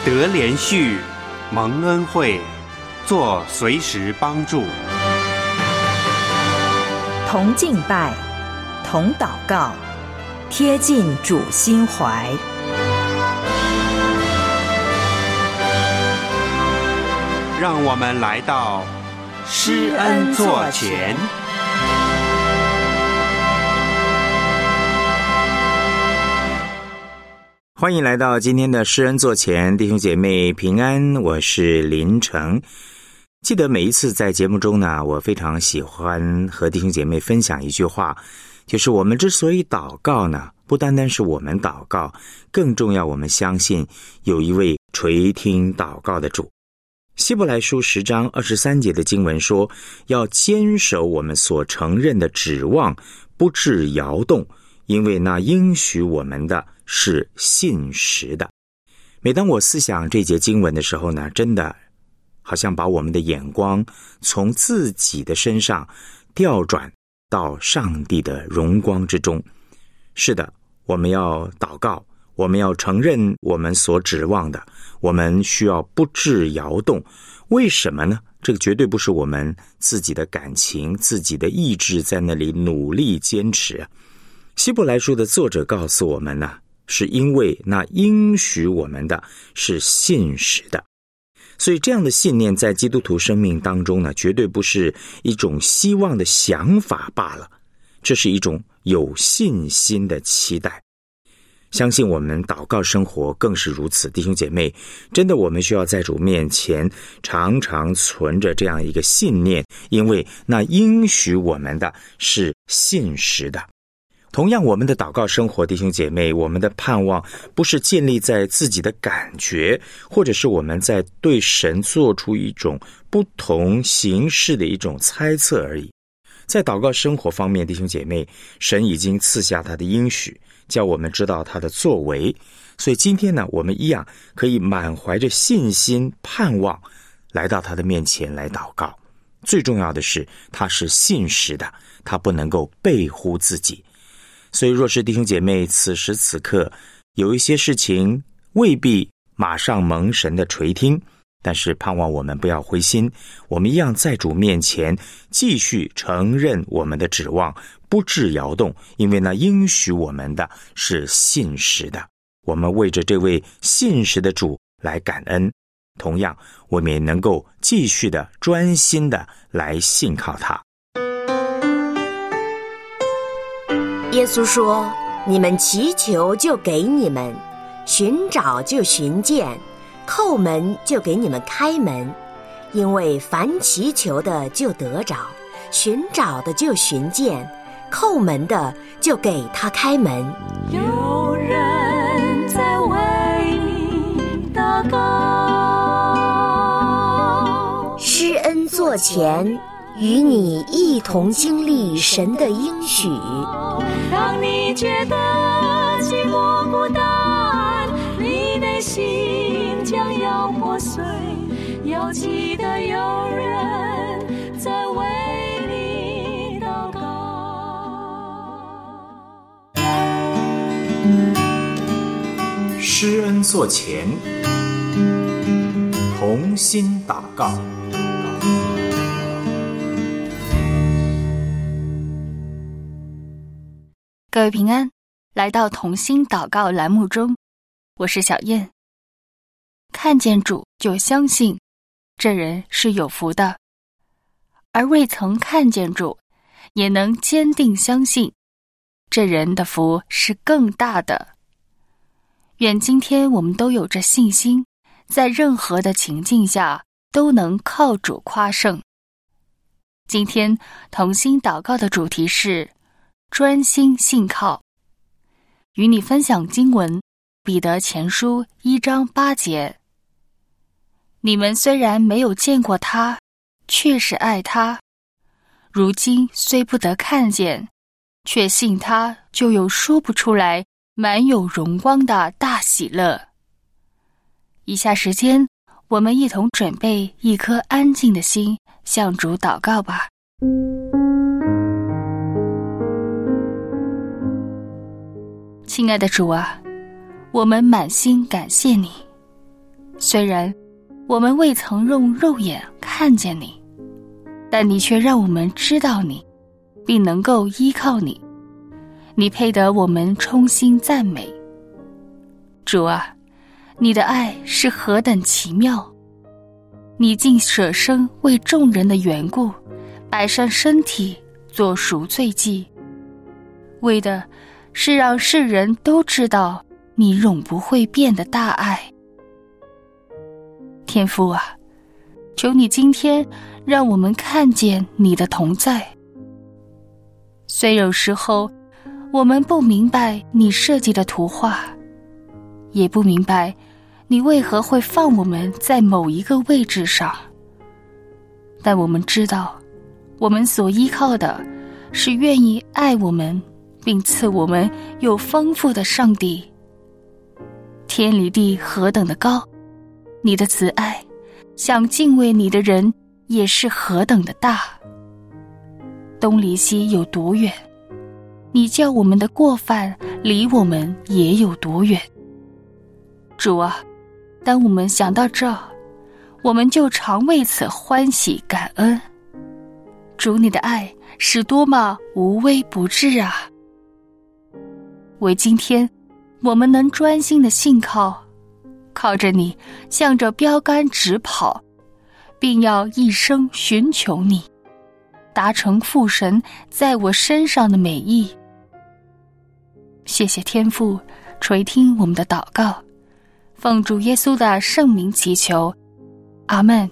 得连续，蒙恩惠，做随时帮助。 同敬拜，同祷告，贴近主心怀。 让我们来到施恩座前。 欢迎来到今天的施恩座前，弟兄姐妹平安，我是林成。记得每一次在节目中呢，我非常喜欢和弟兄姐妹分享一句话，就是我们之所以祷告呢，不单单是我们祷告，更重要我们相信有一位垂听祷告的主。希伯来书10章23节的经文说，要坚守我们所承认的指望，不致摇动，因为那应许我们的是信实的。每当我思想这节经文的时候呢，真的好像把我们的眼光从自己的身上调转到上帝的荣光之中。是的，我们要祷告，我们要承认我们所指望的，我们需要不致摇动。为什么呢？这个绝对不是我们自己的感情、自己的意志在那里努力坚持。希伯来书的作者告诉我们呢，是因为那应许我们的是信实的。所以这样的信念在基督徒生命当中呢，绝对不是一种希望的想法罢了，这是一种有信心的期待。相信我们祷告生活更是如此，弟兄姐妹，真的我们需要在主面前常常存着这样一个信念，因为那应许我们的是信实的。同样，我们的祷告生活，弟兄姐妹，我们的盼望不是建立在自己的感觉，或者是我们在对神做出一种不同形式的一种猜测而已。在祷告生活方面，弟兄姐妹，神已经赐下他的应许，叫我们知道他的作为。所以今天呢，我们一样可以满怀着信心盼望来到他的面前来祷告。最重要的是，他是信实的，他不能够背乎自己。所以若是弟兄姐妹此时此刻有一些事情未必马上蒙神的垂听，但是盼望我们不要灰心，我们一样在主面前继续承认我们的指望，不致摇动，因为那应许我们的是信实的。我们为着这位信实的主来感恩，同样我们也能够继续的专心的来信靠他。 耶稣说，你们祈求就给你们，寻找就寻见，叩门就给你们开门。因为凡祈求的就得着，寻找的就寻见，叩门的就给他开门。 有人在为你祷告。 施恩座前，与你一同经历神的应许。 当你觉得寂寞孤单，你内心将要破碎，要记得有人在为你祷告。 施恩座前，同心祷告。 各位平安，来到同心祷告栏目中，我是小燕。看见主就相信，这人是有福的；而未曾看见主，也能坚定相信，这人的福是更大的。愿今天我们都有着信心，在任何的情境下都能靠主夸胜。今天同心祷告的主题是专心信靠。与你分享经文，彼得前书1章8节。你们虽然没有见过他，却是爱他；如今虽不得看见，却信他，就有说不出来满有荣光的大喜乐。以下时间，我们一同准备一颗安静的心，向主祷告吧。亲爱的主啊，我们满心感谢你， 虽然我们未曾用肉眼看见你，但你却让我们知道你，并能够依靠你。你配得我们衷心赞美。主啊，你的爱是何等奇妙！你竟舍生为众人的缘故，摆上身体做赎罪祭，为的是让世人都知道你永不会变的大爱。天父啊，求你今天让我们看见你的同在。虽有时候我们不明白你设计的图画，也不明白你为何会放我们在某一个位置上，但我们知道，我们所依靠的是愿意爱我们并赐我们有丰富的上帝。天离地何等的高，你的慈爱想敬畏你的人也是何等的大。东离西有多远，你叫我们的过犯离我们也有多远。主啊，当我们想到这，我们就常为此欢喜感恩。主，你的爱是多么无微不至啊！为今天我们能专心的信靠，靠着你向着标杆直跑，并要一生寻求你，达成父神在我身上的美意。谢谢天父垂听我们的祷告，奉主耶稣的圣名祈求，阿们。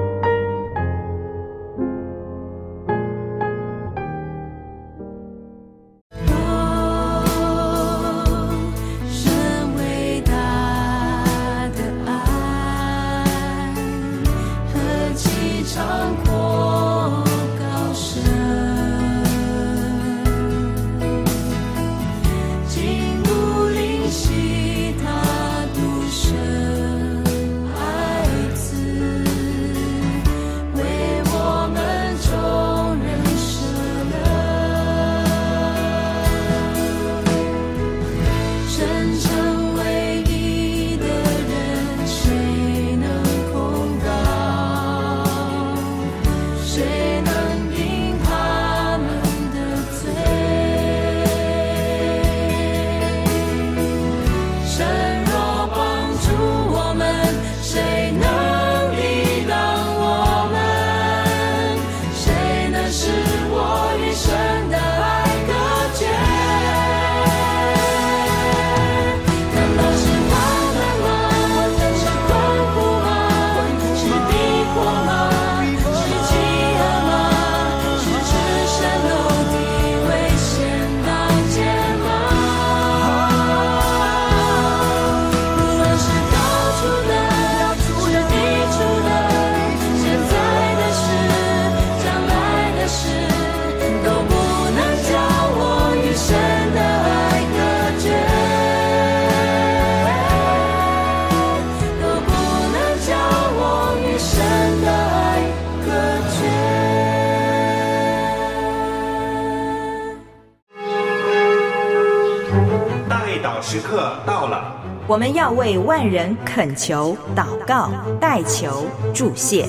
时刻到了， 我们要为万人恳求、祷告、代求、祝谢。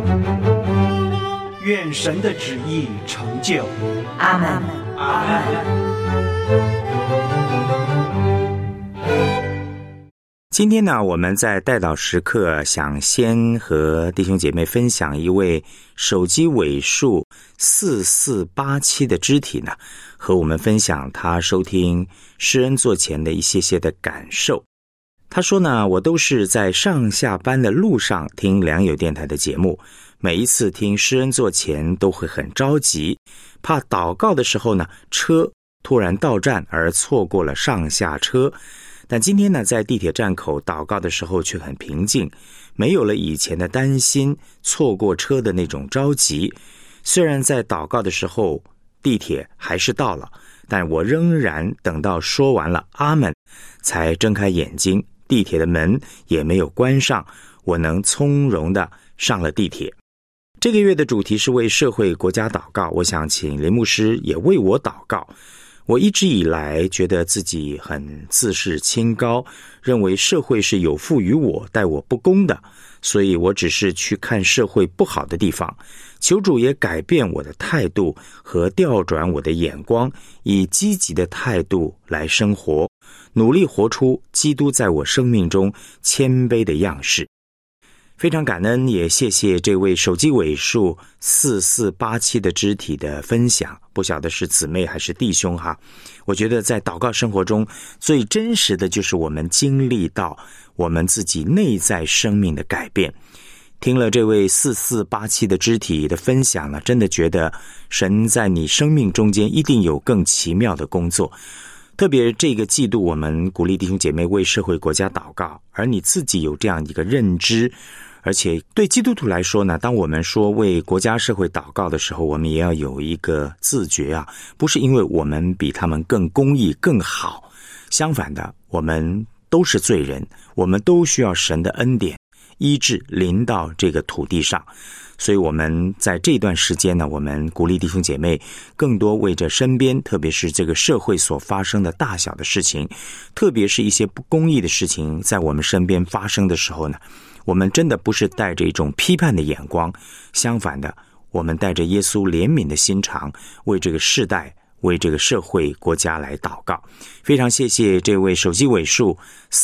愿神的旨意成就。 阿们。 阿们。 今天呢，我们在代祷时刻想先和弟兄姐妹分享一位手机尾数4487的肢体呢，和我们分享他收听施恩座前的一些的感受。他说呢，我都是在上下班的路上听良友电台的节目，每一次听施恩座前都会很着急，怕祷告的时候呢，车突然到站而错过了上下车。但今天呢，在地铁站口祷告的时候却很平静，没有了以前的担心错过车的那种着急。虽然在祷告的时候地铁还是到了，但我仍然等到说完了阿们才睁开眼睛，地铁的门也没有关上，我能从容地上了地铁。这个月的主题是为社会国家祷告，我想请林牧师也为我祷告。 我一直以来觉得自己很自视清高，认为社会是有负于我，待我不公的，所以我只是去看社会不好的地方。求主也改变我的态度和调转我的眼光，以积极的态度来生活，努力活出基督在我生命中谦卑的样式。非常感恩，也谢谢这位手机尾数4487的肢体的分享，不晓得是姊妹还是弟兄哈。我觉得在祷告生活中最真实的就是我们经历到我们自己内在生命的改变。听了这位4487的肢体的分享呢，真的觉得神在你生命中间一定有更奇妙的工作。特别这个季度，我们鼓励弟兄姐妹为社会国家祷告，而你自己有这样一个认知，而且对基督徒来说呢，当我们说为国家社会祷告的时候，我们也要有一个自觉啊，不是因为我们比他们更公义更好，相反的，我们都是罪人，我们都需要神的恩典医治临到这个土地上。所以我们在这段时间呢，我们鼓励弟兄姐妹更多为着身边，特别是这个社会所发生的大小的事情，特别是一些不公义的事情在我们身边发生的时候呢，我们真的不是带着一种批判的眼光，相反的，我们带着耶稣怜悯的心肠，为这个世代，为这个社会国家来祷告。非常谢谢这位手机尾数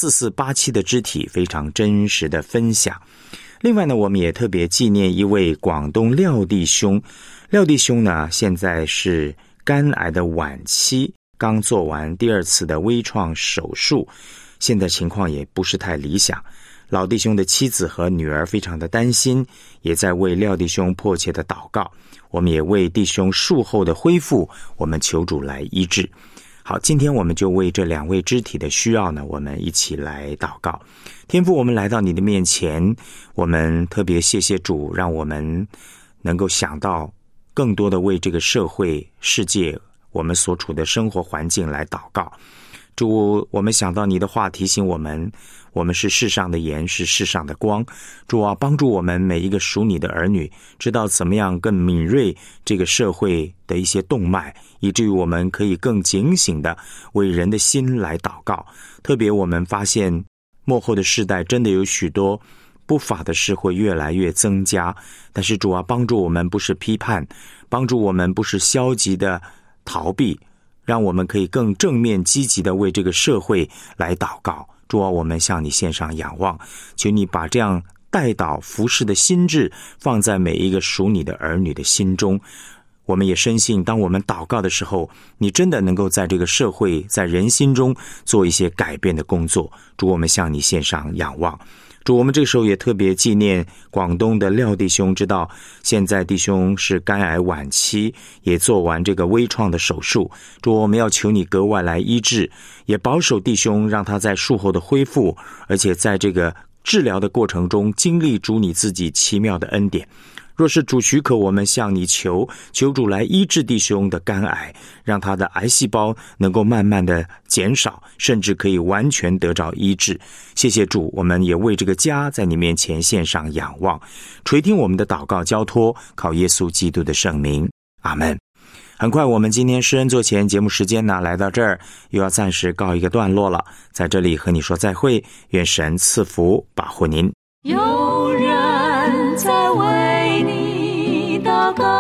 4487的肢体非常真实的分享。另外呢，我们也特别纪念一位广东廖弟兄。廖弟兄呢，现在是肝癌的晚期，刚做完第2次的微创手术，现在情况也不是太理想。老弟兄的妻子和女儿非常的担心，也在为廖弟兄迫切的祷告。我们也为弟兄术后的恢复，我们求主来医治。好，今天我们就为这2位肢体的需要呢，我们一起来祷告。天父，我们来到你的面前，我们特别谢谢主，让我们能够想到更多的为这个社会、世界，我们所处的生活环境来祷告。主，我们想到你的话提醒我们，我们是世上的盐，是世上的光。主啊，帮助我们每一个属你的儿女，知道怎么样更敏锐这个社会的一些动脉，以至于我们可以更警醒的为人的心来祷告。特别我们发现末后的世代真的有许多不法的事会越来越增加，但是主啊，帮助我们不是批判，帮助我们不是消极的逃避，让我们可以更正面积极的为这个社会来祷告。主啊，我们向你献上仰望，求你把这样代祷服侍的心志放在每一个属你的儿女的心中。我们也深信，当我们祷告的时候，你真的能够在这个社会，在人心中做一些改变的工作。主，我们向你献上仰望。主，我们这个时候也特别纪念广东的廖弟兄，知道现在弟兄是肝癌晚期，也做完这个微创的手术。主，我们要求你格外来医治，也保守弟兄，让他在术后的恢复，而且在这个治疗的过程中经历主你自己奇妙的恩典。若是主许可，我们向你求主来医治弟兄的肝癌，让他的癌细胞能够慢慢的减少，甚至可以完全得着医治。谢谢主，我们也为这个家在你面前献上仰望，垂听我们的祷告交托，靠耶稣基督的圣名，阿们。很快我们今天施恩座前节目时间呢来到这儿，又要暂时告一个段落了，在这里和你说再会，愿神赐福保护您。 有人在为你祷告，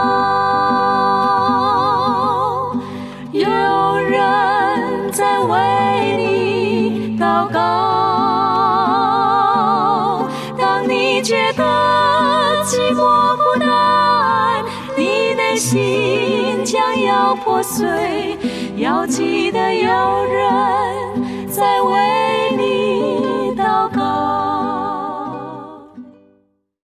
有人在为你祷告。当你觉得寂寞孤单，你的心将要破碎，要记得有人